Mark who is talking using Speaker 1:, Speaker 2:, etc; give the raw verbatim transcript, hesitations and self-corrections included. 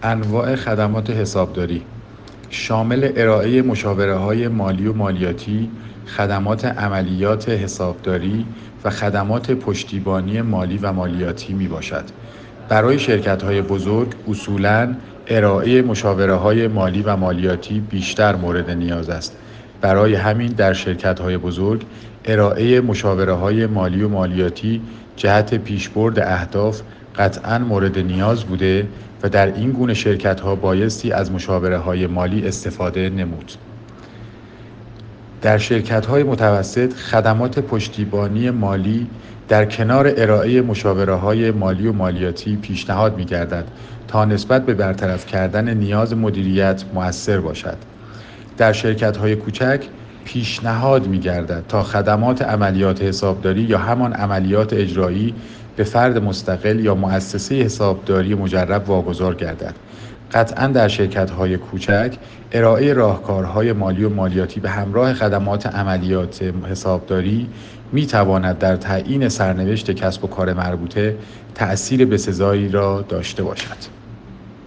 Speaker 1: انواع خدمات حسابداری شامل ارائه مشاوره‌های مالی و مالیاتی، خدمات عملیات حسابداری و خدمات پشتیبانی مالی و مالیاتی میباشد. برای شرکت‌های بزرگ اصولاً ارائه مشاوره‌های مالی و مالیاتی بیشتر مورد نیاز است. برای همین در شرکت‌های بزرگ ارائه مشاوره‌های مالی و مالیاتی جهت پیشبرد اهداف قطعاً مورد نیاز بوده و در این گونه شرکت‌ها بایستی از مشاوره‌های مالی استفاده نمود. در شرکت‌های متوسط خدمات پشتیبانی مالی در کنار ارائه مشاوره‌های مالی و مالیاتی پیشنهاد می‌گردد تا نسبت به برطرف کردن نیاز مدیریت مؤثر باشد. در شرکت‌های کوچک پیشنهاد می‌گردد تا خدمات عملیات حسابداری یا همان عملیات اجرایی به فرد مستقل یا مؤسسه حسابداری مجرب واگذار گردد. قطعاً در شرکت‌های کوچک ارائه راهکارهای مالی و مالیاتی به همراه خدمات عملیات حسابداری می‌تواند در تعیین سرنوشت کسب و کار مربوطه تأثیر بسزایی را داشته باشد.